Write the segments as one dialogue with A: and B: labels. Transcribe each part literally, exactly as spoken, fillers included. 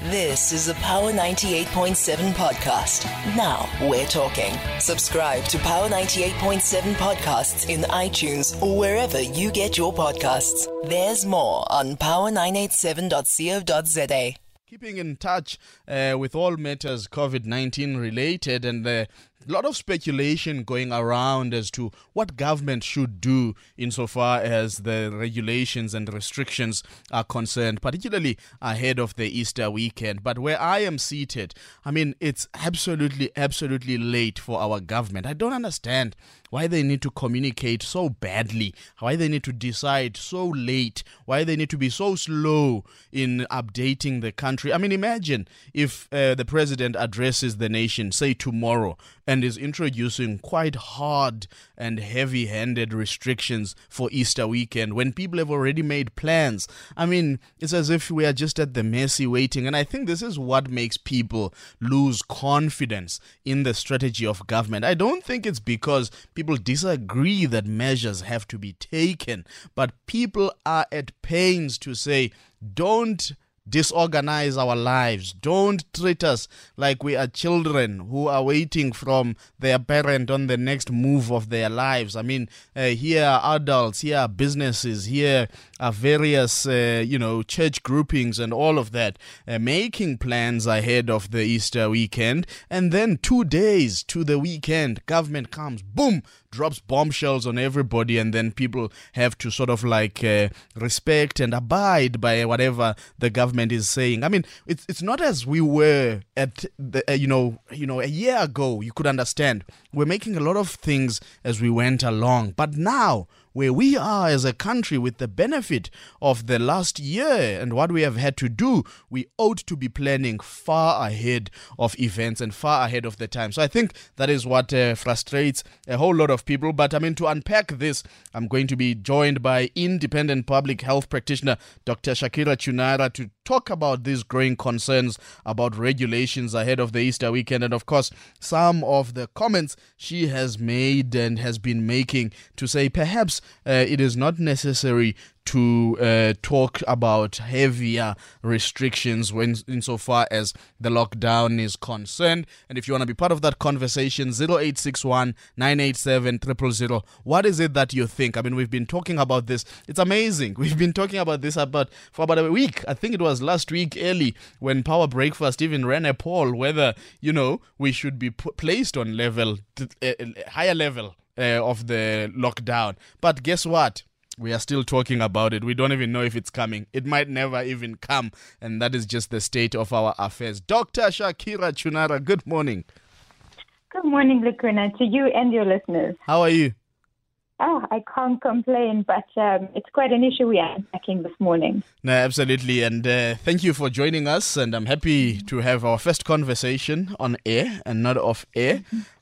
A: This is a Power ninety-eight point seven podcast. Now we're talking. Subscribe to Power ninety-eight point seven podcasts in iTunes or wherever you get your podcasts. There's more on power nine eight seven dot co dot za.
B: Keeping in touch uh, with all matters COVID nineteen related, and a lot of speculation going around as to what government should do insofar as the regulations and restrictions are concerned, particularly ahead of the Easter weekend. But where I am seated, I mean, it's absolutely, absolutely late for our government. I don't understand why they need to communicate so badly, why they need to decide so late, why they need to be so slow in updating the country. I mean, imagine if uh, the president addresses the nation, say tomorrow, and is introducing quite hard and heavy-handed restrictions for Easter weekend when people have already made plans. I mean, it's as if we are just at the mercy waiting. And I think this is what makes people lose confidence in the strategy of government. I don't think it's because people disagree that measures have to be taken, but people are at pains to say, don't disorganize our lives. Don't treat us like we are children who are waiting from their parent on the next move of their lives. I mean, uh, here are adults, here are businesses, here are various, uh, you know, church groupings and all of that, uh, making plans ahead of the Easter weekend. And then two days to the weekend, government comes, boom, drops bombshells on everybody, and then people have to sort of like uh, respect and abide by whatever the government is saying. I mean, it's it's not as we were at the uh, you know you know a year ago. You could understand we're making a lot of things as we went along, but now, where we are as a country with the benefit of the last year and what we have had to do, we ought to be planning far ahead of events and far ahead of the time. So I think that is what uh, frustrates a whole lot of people. But I mean, to unpack this, I'm going to be joined by independent public health practitioner Doctor Shakira Chunara to talk about these growing concerns about regulations ahead of the Easter weekend, and of course some of the comments she has made and has been making to say perhaps uh, it is not necessary to uh, talk about heavier restrictions when insofar as the lockdown is concerned. And if you want to be part of that conversation, zero eight six one, nine eight seven, zero zero zero. What is it that you think? I mean, we've been talking about this. It's amazing. We've been talking about this about for about a week. I think it was last week early when Power Breakfast even ran a poll whether, you know, we should be p- placed on level, uh, higher level uh, of the lockdown. But guess what? We are still talking about it. We don't even know if it's coming. It might never even come. And that is just the state of our affairs. Doctor Shakira Chunara, good morning.
C: Good morning, Lukrina, to you and your listeners.
B: How are you?
C: Oh, I can't complain, but um, it's quite an issue we are unpacking this morning.
B: No, absolutely. And uh, thank you for joining us. And I'm happy to have our first conversation on air and not off air.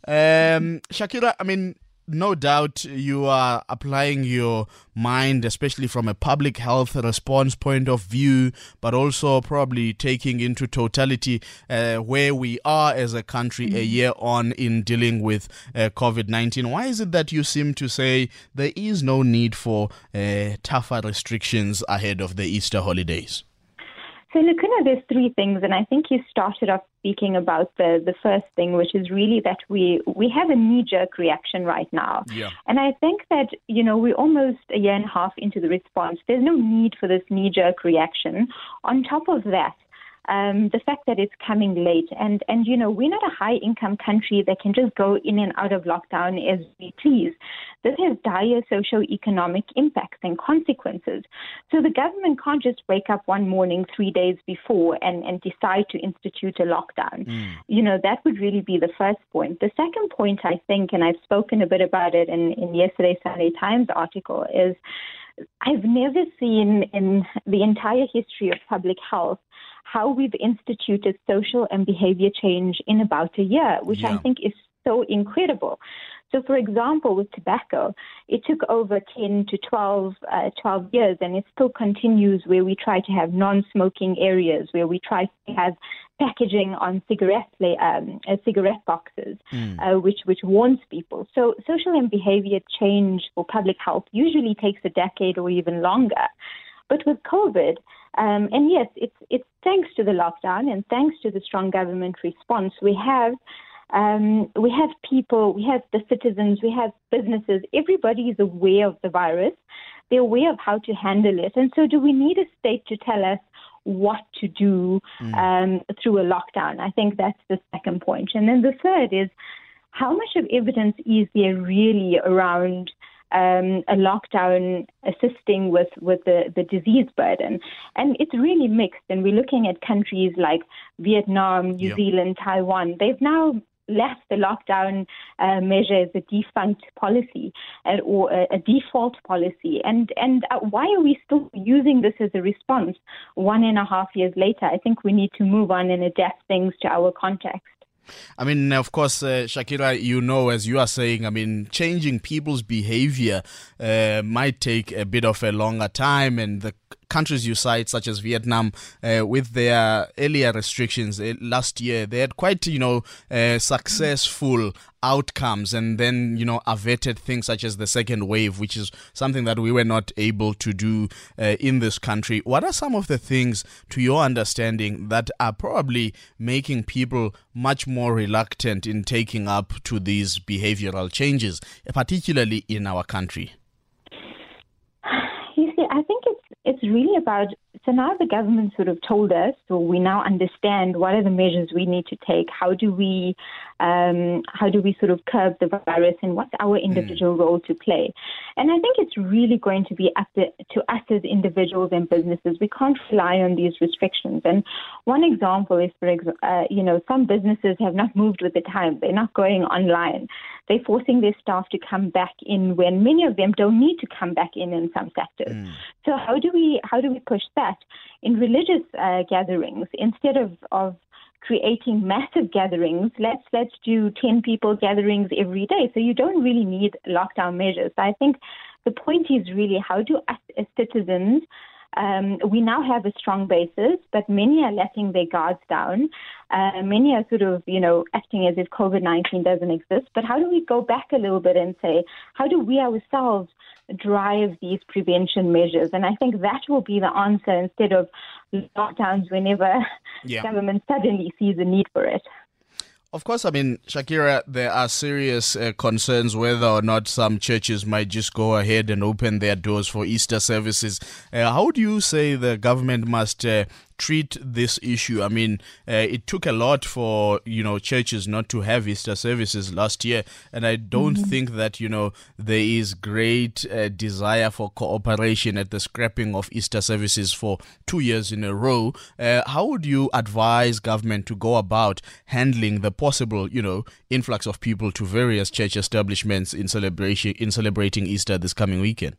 B: Um, Shakira, I mean, no doubt you are applying your mind, especially from a public health response point of view, but also probably taking into totality uh, where we are as a country mm-hmm. a year on in dealing with uh, COVID nineteen. Why is it that you seem to say there is no need for uh, tougher restrictions ahead of the Easter holidays?
C: So, Lukrina, there's three things, and I think you started off speaking about the, the first thing, which is really that we, we have a knee-jerk reaction right now.
B: Yeah.
C: And I think that, you know, we're almost a year and a half into the response. There's no need for this knee-jerk reaction. On top of that, Um, the fact that it's coming late and, and, you know, we're not a high income country that can just go in and out of lockdown as we please. This has dire socio-economic impacts and consequences. So the government can't just wake up one morning three days before and, and decide to institute a lockdown. Mm. You know, that would really be the first point. The second point, I think, and I've spoken a bit about it in, in yesterday's Sunday Times article, is I've never seen in the entire history of public health how we've instituted social and behavior change in about a year, which yeah. I think is so incredible. So, for example, with tobacco, it took over ten to twelve, uh, twelve years, and it still continues where we try to have non-smoking areas, where we try to have packaging on cigarette um, uh, cigarette boxes, mm. uh, which which warns people. So social and behavior change for public health usually takes a decade or even longer. But with COVID, Um, and yes, it's it's thanks to the lockdown and thanks to the strong government response, we have um, we have people, we have the citizens, we have businesses. Everybody is aware of the virus. They're aware of how to handle it. And so do we need a state to tell us what to do mm. um, through a lockdown? I think that's the second point. And then the third is, how much of evidence is there really around um, a lockdown assisting with, with the, the disease burden? And it's really mixed. And we're looking at countries like Vietnam, New yep. Zealand, Taiwan. They've now left the lockdown uh, measure as a defunct policy uh, or a, a default policy. And and uh, why are we still using this as a response one and a half years later? I think we need to move on and adapt things to our context.
B: I mean, of course, uh, Shakira, you know, as you are saying, I mean, changing people's behavior uh, might take a bit of a longer time, and the countries you cite, such as Vietnam, uh, with their earlier restrictions uh, last year, they had quite, you know, uh, successful outcomes, and then, you know, averted things such as the second wave, which is something that we were not able to do uh, in this country. What are some of the things, to your understanding, that are probably making people much more reluctant in taking up to these behavioral changes, particularly in our country?
C: You see, I think it's it's really about, so now the government sort of told us, so we now understand what are the measures we need to take. How do we, um, how do we sort of curb the virus, and what's our individual mm. role to play? And I think it's really going to be up to, to us as individuals and businesses. We can't rely on these restrictions. And one example is, for example, uh, you know, some businesses have not moved with the time. They're not going online. They're forcing their staff to come back in when many of them don't need to come back in in some sectors. Mm. So how do we how do we push that? In religious uh, gatherings, instead of, of creating massive gatherings, let's let's do ten people gatherings every day. So you don't really need lockdown measures. So I think the point is really, how do us as citizens, Um, we now have a strong basis, but many are letting their guards down. Uh, many are sort of, you know, acting as if COVID nineteen doesn't exist. But how do we go back a little bit and say, how do we ourselves drive these prevention measures? And I think that will be the answer, instead of lockdowns whenever yeah. government suddenly sees a need for it.
B: Of course, I mean, Shakira, there are serious uh, concerns whether or not some churches might just go ahead and open their doors for Easter services. Uh, how do you say the government must uh, treat this issue? I mean, uh, it took a lot for, you know, churches not to have Easter services last year, and I don't mm-hmm. think that, you know, there is great uh, desire for cooperation at the scrapping of Easter services for two years in a row. Uh, how would you advise government to go about handling the possible, you know, influx of people to various church establishments in celebration in celebrating Easter this coming weekend?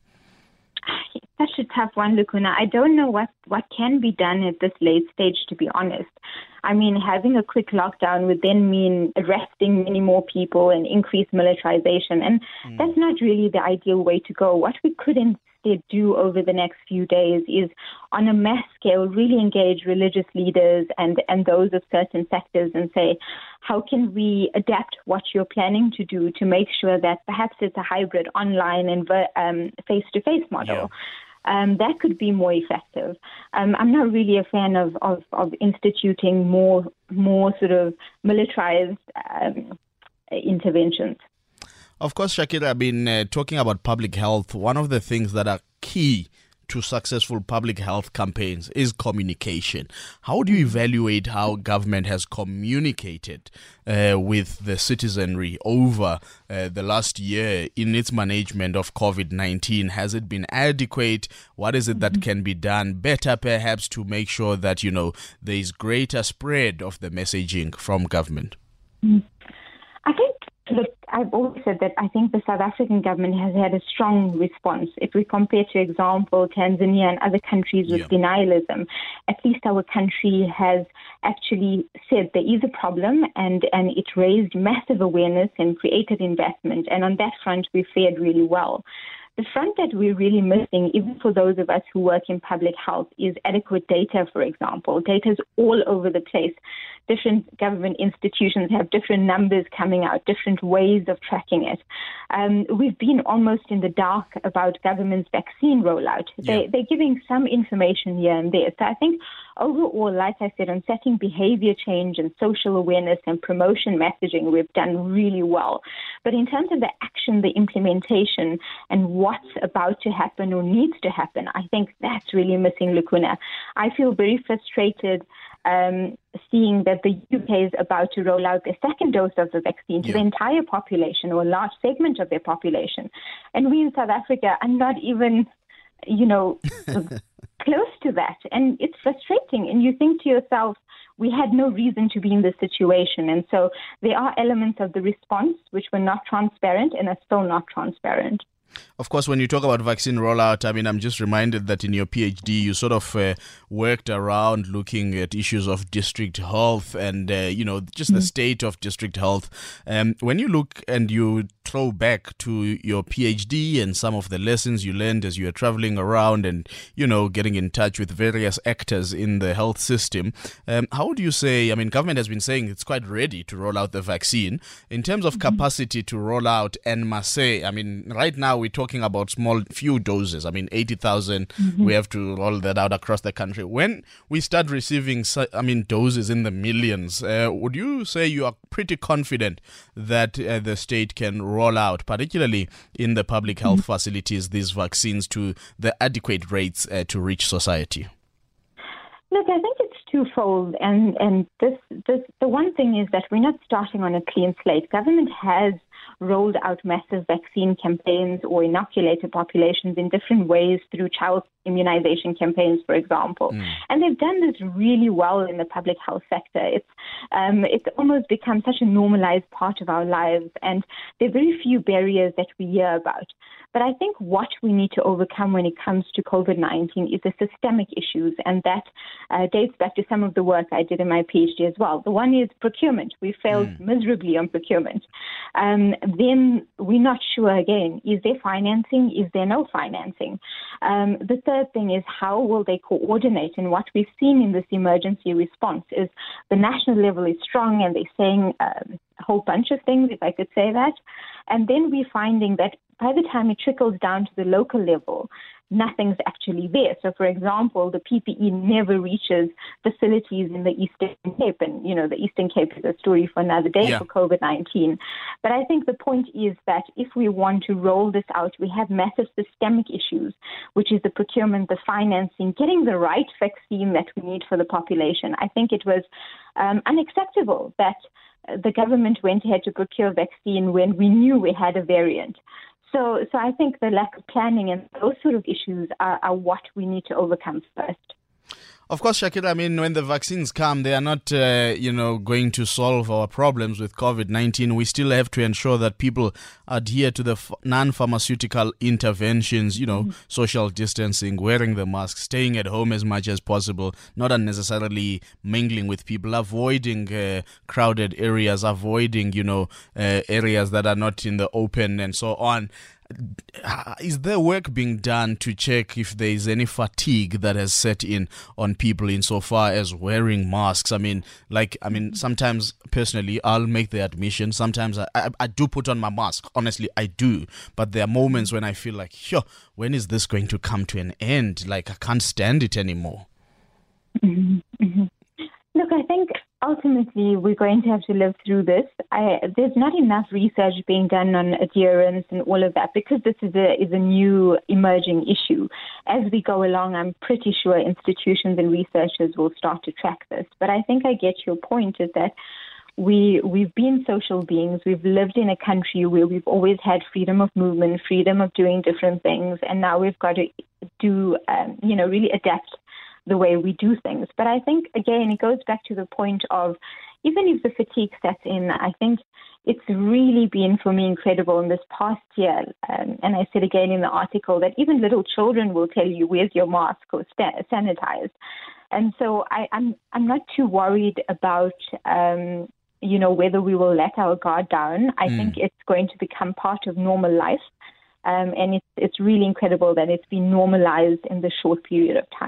C: Such a tough one, Lukuna. I don't know what, what can be done at this late stage, to be honest. I mean, having a quick lockdown would then mean arresting many more people and increase militarization. And mm. that's not really the ideal way to go. What we could instead do over the next few days is, on a mass scale, really engage religious leaders and, and those of certain sectors and say, how can we adapt what you're planning to do to make sure that perhaps it's a hybrid online and um, face-to-face model? Yeah. Um, that could be more effective. Um, I'm not really a fan of, of, of instituting more more sort of militarized um, interventions.
B: Of course, Shakira, I've been uh, talking about public health. One of the things that are key to successful public health campaigns is communication. How do you evaluate how government has communicated uh, with the citizenry over uh, the last year in its management of COVID nineteen? Has it been adequate? What is it that can be done better, perhaps, to make sure that, you know, there is greater spread of the messaging from government?
C: I think, look, I've always said that I think the South African government has had a strong response. If we compare, to example, Tanzania and other countries with yeah. denialism, at least our country has actually said there is a problem, and, and it raised massive awareness and created investment. And on that front, we fared really well. The front that we're really missing, even for those of us who work in public health, is adequate data, for example. Data is all over the place. different government institutions have different numbers coming out, different ways of tracking it. Um, we've been almost in the dark about government's vaccine rollout. They,
B: Yeah.
C: they're giving some information here and there. So I think overall, like I said, on setting behavior change and social awareness and promotion messaging, we've done really well. But in terms of the action, the implementation, and what's about to happen or needs to happen, I think that's really missing, Lukuna. I feel very frustrated um, seeing that the U K is about to roll out the second dose of the vaccine to
B: Yeah.
C: the entire population or a large segment of their population. And we in South Africa are not even, you know, close to that. And it's frustrating. And you think to yourself, we had no reason to be in this situation. And so there are elements of the response which were not transparent and are still not transparent.
B: Of course, when you talk about vaccine rollout, I mean, I'm just reminded that in your PhD, you sort of uh, worked around looking at issues of district health and, uh, you know, just mm-hmm. the state of district health. Um, when you look and you throw back to your PhD and some of the lessons you learned as you were traveling around and, you know, getting in touch with various actors in the health system, um, how would you say, I mean, government has been saying it's quite ready to roll out the vaccine. In terms of mm-hmm. capacity to roll out en masse, I mean, right now we're talking about small few doses. I mean, eighty thousand, mm-hmm. we have to roll that out across the country. When we start receiving, I mean, doses in the millions, uh, would you say you are pretty confident that uh, the state can roll out, particularly in the public health mm-hmm. facilities, these vaccines to the adequate rates uh, to reach society?
C: Look, I think it's twofold, and and this, this the one thing is that we're not starting on a clean slate. Government has rolled out massive vaccine campaigns or inoculated populations in different ways through child immunization campaigns, for example. Mm. And they've done this really well in the public health sector. It's um, it's almost become such a normalized part of our lives, and there are very few barriers that we hear about. But I think what we need to overcome when it comes to COVID nineteen is the systemic issues, and that uh, dates back to some of the work I did in my PhD as well. The one is procurement. We failed mm. miserably on procurement. Um, then we're not sure again, is there financing? Is there no financing? Um, the third thing is how will they coordinate? And what we've seen in this emergency response is the national level is strong and they're saying um, a whole bunch of things, if I could say that. And then we're finding that by the time it trickles down to the local level, nothing's actually there. So, for example, the P P E never reaches facilities in the Eastern Cape. And, you know, the Eastern Cape is a story for another day yeah. for COVID nineteen. But I think the point is that if we want to roll this out, we have massive systemic issues, which is the procurement, the financing, getting the right vaccine that we need for the population. I think it was um, unacceptable that the government went ahead to procure vaccine when we knew we had a variant. So, so I think the lack of planning and those sort of issues are, are what we need to overcome first.
B: Of course, Shakira, I mean, when the vaccines come, they are not, uh, you know, going to solve our problems with COVID nineteen. We still have to ensure that people adhere to the f- non-pharmaceutical interventions, you know, mm-hmm. social distancing, wearing the mask, staying at home as much as possible, not unnecessarily mingling with people, avoiding uh, crowded areas, avoiding, you know, uh, areas that are not in the open and so on. Is there work being done to check if there is any fatigue that has set in on people insofar as wearing masks? I mean, like, I mean, sometimes personally, I'll make the admission. Sometimes I, I, I do put on my mask. Honestly, I do. But there are moments when I feel like, yo, when is this going to come to an end? Like, I can't stand it anymore.
C: Mm-hmm. Mm-hmm. Look, I think ultimately we're going to have to live through this. I, there's not enough research being done on adherence and all of that because this is a is a new emerging issue. As we go along, I'm pretty sure institutions and researchers will start to track this. But I think I get your point is that we, we've been social beings. We've lived in a country where we've always had freedom of movement, freedom of doing different things. And now we've got to do, um, you know, really adapt the way we do things. But I think, again, it goes back to the point of even if the fatigue sets in, I think it's really been for me incredible in this past year. Um, and I said again in the article that even little children will tell you, where's your mask or sta- sanitize. And so I, I'm I'm not too worried about, um, you know, whether we will let our guard down. I mm. think it's going to become part of normal life. Um, and it's it's really incredible that it's been normalized in this short period of time.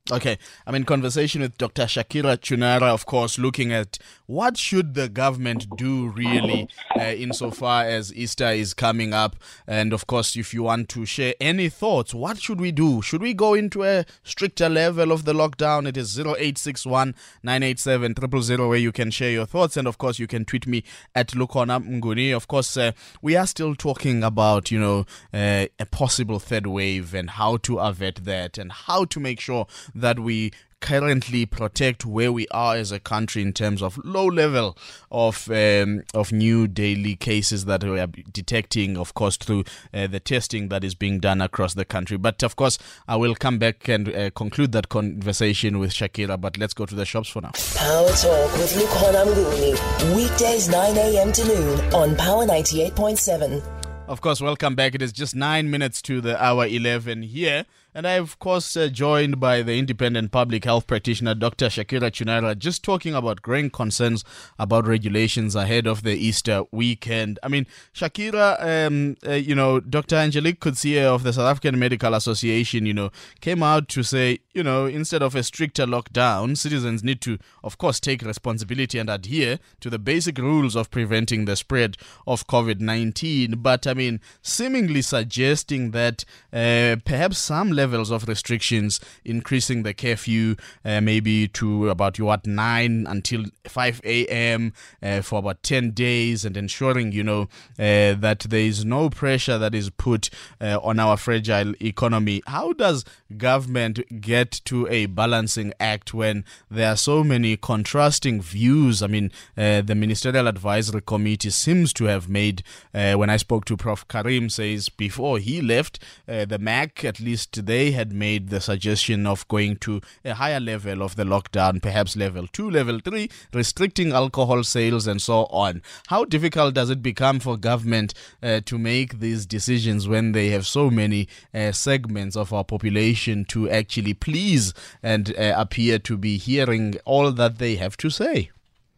B: Okay, I'm in conversation with Doctor Shakira Chunara, of course, looking at what should the government do really uh, insofar as Easter is coming up. And of course, if you want to share any thoughts, what should we do? Should we go into a stricter level of the lockdown? It is zero eight six one, nine eight seven, zero zero zero where you can share your thoughts. And of course, you can tweet me at Lukhona Mnguni. Of course, uh, we are still talking about, you know, uh, a possible third wave and how to avert that and how to make sure that we currently protect where we are as a country in terms of low level of um, of new daily cases that we are detecting, of course, through uh, the testing that is being done across the country. But of course, I will come back and uh, conclude that conversation with Shakira. But let's go to the shops for now.
A: Power Talk with Lukhona Mnguni. Weekdays nine a.m. to noon on Power ninety-eight point seven.
B: Of course, welcome back. It is just nine minutes to the hour eleven here. And I, of course, uh, joined by the independent public health practitioner, Doctor Shakira Chunara, just talking about growing concerns about regulations ahead of the Easter weekend. I mean, Shakira, um, uh, you know, Doctor Angelique Coetzee of the South African Medical Association, you know, came out to say, you know, instead of a stricter lockdown, citizens need to, of course, take responsibility and adhere to the basic rules of preventing the spread of COVID nineteen. But, I mean, seemingly suggesting that uh, perhaps some levels of restrictions, increasing the curfew uh, maybe to about what nine until five a.m. Uh, for about ten days, and ensuring, you know, uh, that there is no pressure that is put uh, on our fragile economy. How does government get to a balancing act when there are so many contrasting views? I mean, uh, the Ministerial Advisory Committee seems to have made, uh, when I spoke to Professor Karim, says before he left, uh, the M A C, at least they had made the suggestion of going to a higher level of the lockdown, perhaps level two, level three, restricting alcohol sales and so on. How difficult does it become for government uh, to make these decisions when they have so many uh, segments of our population to actually please and uh, appear to be hearing all that they have to say?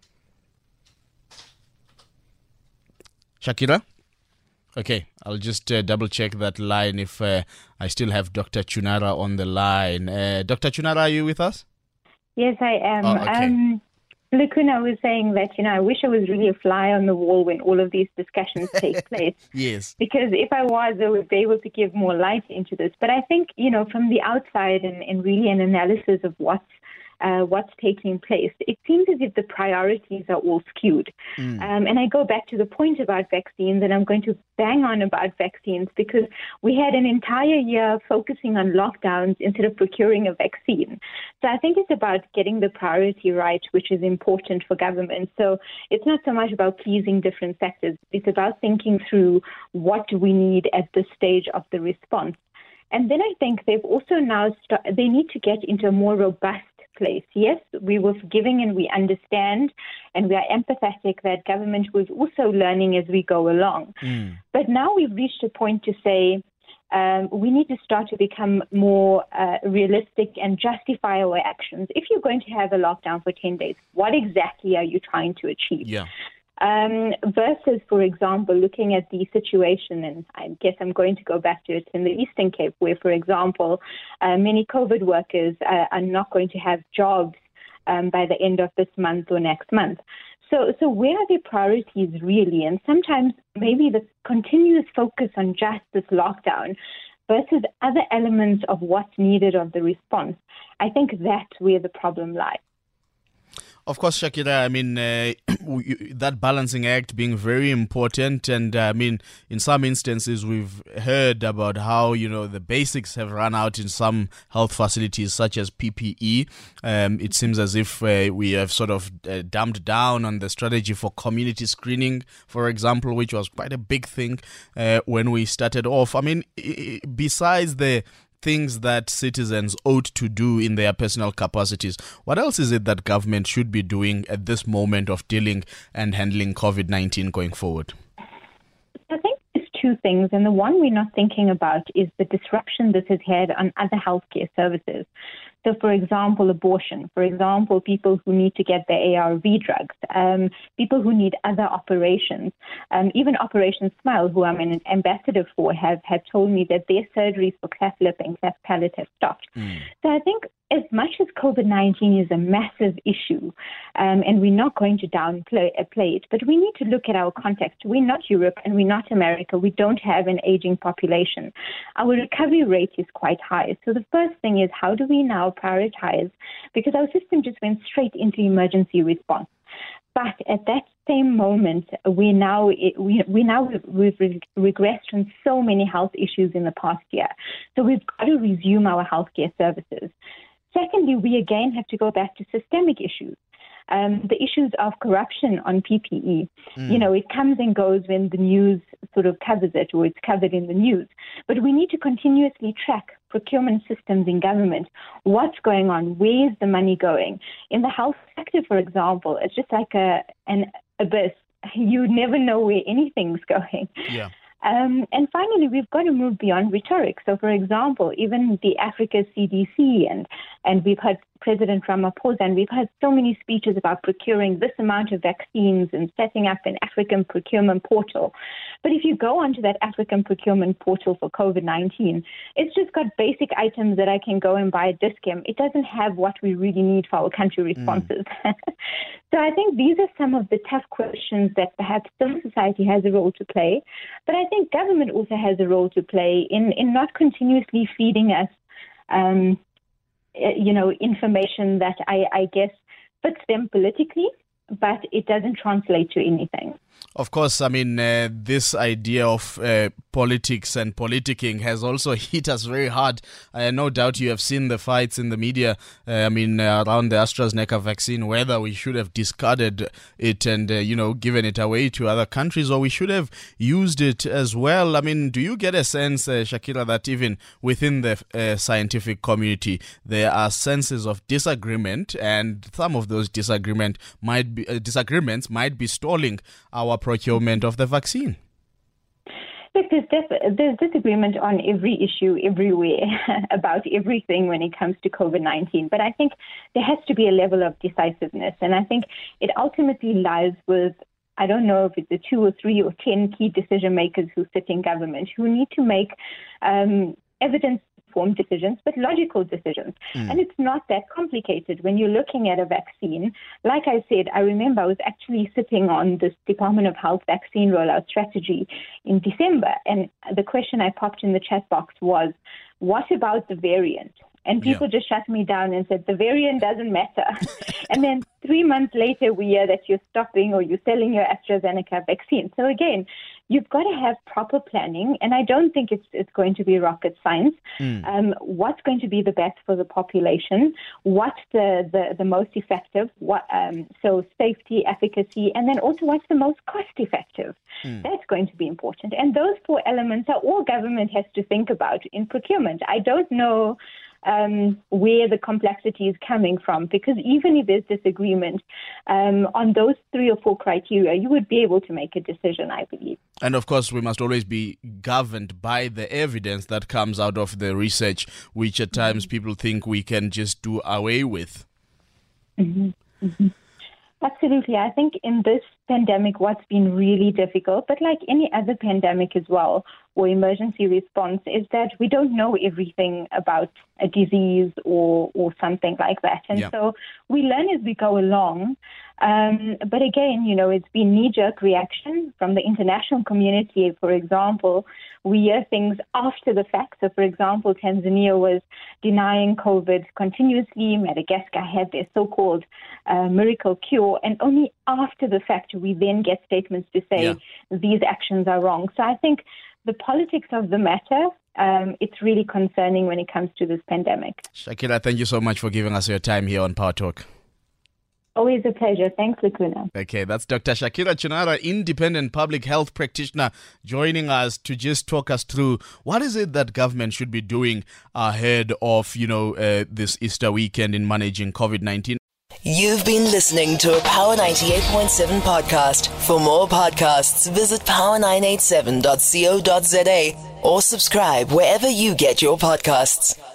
B: Shakira? Okay, I'll just uh, double check that line if uh, I still have Doctor Chunara on the line. Uh, Doctor Chunara, are you with us?
C: Yes, I am.
B: Oh, okay.
C: um, Lukhona was saying that, you know, I wish I was really a fly on the wall when all of these discussions take place.
B: Yes.
C: Because if I was, I would be able to give more light into this. But I think, you know, from the outside and, and really an analysis of what's Uh, what's taking place, it seems as if the priorities are all skewed. Mm. Um, and I go back to the point about vaccines, and I'm going to bang on about vaccines because we had an entire year focusing on lockdowns instead of procuring a vaccine. So I think it's about getting the priority right, which is important for government. So it's not so much about pleasing different sectors. It's about thinking through what do we need at this stage of the response. And then I think they've also now, st- they need to get into a more robust place. Yes, we were forgiving and we understand and we are empathetic that government was also learning as we go along. Mm. But now we've reached a point to say um, we need to start to become more uh, realistic and justify our actions. If you're going to have a lockdown for ten days, what exactly are you trying to achieve?
B: Yeah.
C: Um, versus, for example, looking at the situation, and I guess I'm going to go back to it in the Eastern Cape, where, for example, uh, many COVID workers uh, are not going to have jobs um, by the end of this month or next month. So, so where are the priorities really? And sometimes maybe the continuous focus on just this lockdown versus other elements of what's needed of the response, I think that's where the problem lies.
B: Of course, Shakira, I mean, uh, that balancing act being very important. And uh, I mean, in some instances, we've heard about how, you know, the basics have run out in some health facilities, such as P P E. Um, it seems as if uh, we have sort of uh, dumbed down on the strategy for community screening, for example, which was quite a big thing uh, when we started off. I mean, besides the things that citizens ought to do in their personal capacities, what else is it that government should be doing at this moment of dealing and handling COVID nineteen going forward?
C: I think there's two things, and the one we're not thinking about is the disruption this has had on other healthcare services. So, for example, abortion, for example, people who need to get their A R V drugs, um, people who need other operations, um, even Operation Smile, who I'm an ambassador for, have, have told me that their surgeries for cleft lip and cleft palate have stopped. Mm. So I think as much as COVID nineteen is a massive issue, um, and we're not going to downplay it, but we need to look at our context. We're not Europe and we're not America. We don't have an aging population. Our recovery rate is quite high. So the first thing is, how do we now prioritize? Because our system just went straight into emergency response. But at that same moment, we now we we now we've regressed from so many health issues in the past year. So we've got to resume our healthcare services. Secondly, we again have to go back to systemic issues. Um, the issues of corruption on P P E. Mm. You know, it comes and goes when the news sort of covers it, or it's covered in the news. But we need to continuously track procurement systems in government. What's going on? Where's the money going? In the health sector, for example, it's just like a an abyss. You never know where anything's going.
B: Yeah.
C: Um, and finally, we've got to move beyond rhetoric. So, for example, even the Africa C D C, and, and we've heard President Ramaphosa, and we've heard so many speeches about procuring this amount of vaccines and setting up an African procurement portal. But if you go onto that African procurement portal for COVID nineteen, it's just got basic items that I can go and buy at Dis-Chem. It doesn't have what we really need for our country responses. Mm. So I think these are some of the tough questions that perhaps civil society has a role to play. But I think government also has a role to play in, in not continuously feeding us um, you know, information that I, I guess fits them politically, but it doesn't translate to anything.
B: Of course, I mean, uh, this idea of uh, politics and politicking has also hit us very hard. Uh, no doubt you have seen the fights in the media, uh, I mean, uh, around the AstraZeneca vaccine, whether we should have discarded it and, uh, you know, given it away to other countries, or we should have used it as well. I mean, do you get a sense, uh, Shakira, that even within the uh, scientific community, there are senses of disagreement, and some of those disagreement might be, uh, disagreements might be stalling our procurement of the vaccine?
C: Look, there's, def- there's disagreement on every issue everywhere about everything when it comes to COVID nineteen. But I think there has to be a level of decisiveness. And I think it ultimately lies with, I don't know if it's the two or three or ten key decision makers who sit in government, who need to make um, evidence informed decisions, but logical decisions. Mm. And it's not that complicated when you're looking at a vaccine. Like I said, I remember I was actually sitting on this Department of Health vaccine rollout strategy in December, and the question I popped in the chat box was, what about the variant? And people yeah. just shut me down and said, the variant doesn't matter. And then three months later, we hear that you're stopping or you're selling your AstraZeneca vaccine. So again, you've got to have proper planning. And I don't think it's it's going to be rocket science. Mm. Um, what's going to be the best for the population? What's the, the, the most effective? What um, So safety, efficacy, and then also what's the most cost effective? Mm. That's going to be important. And those four elements are all government has to think about in procurement. I don't know Um, where the complexity is coming from, because even if there's disagreement um, on those three or four criteria, you would be able to make a decision, I believe.
B: And of course, we must always be governed by the evidence that comes out of the research, which at times mm-hmm. people think we can just do away with.
C: Mm-hmm. Mm-hmm. Absolutely. I think in this pandemic, what's been really difficult, but like any other pandemic as well, or emergency response, is that we don't know everything about a disease or, or something like that. And yeah. so we learn as we go along. Um, but again, you know, it's been knee-jerk reaction from the international community. For example, we hear things after the fact. So, for example, Tanzania was denying COVID continuously. Madagascar had their so-called uh, miracle cure. And only after the fact, we then get statements to say yeah. these actions are wrong. So I think the politics of the matter, um, it's really concerning when it comes to this pandemic.
B: Shakira, thank you so much for giving us your time here on Power Talk.
C: Always a pleasure. Thanks, Lukuna.
B: Okay, that's Doctor Shakira Chinara, independent public health practitioner, joining us to just talk us through what is it that government should be doing ahead of, you know, uh, this Easter weekend in managing COVID nineteen.
A: You've been listening to a Power ninety-eight point seven podcast. For more podcasts, visit power nine eight seven dot co dot za or subscribe wherever you get your podcasts.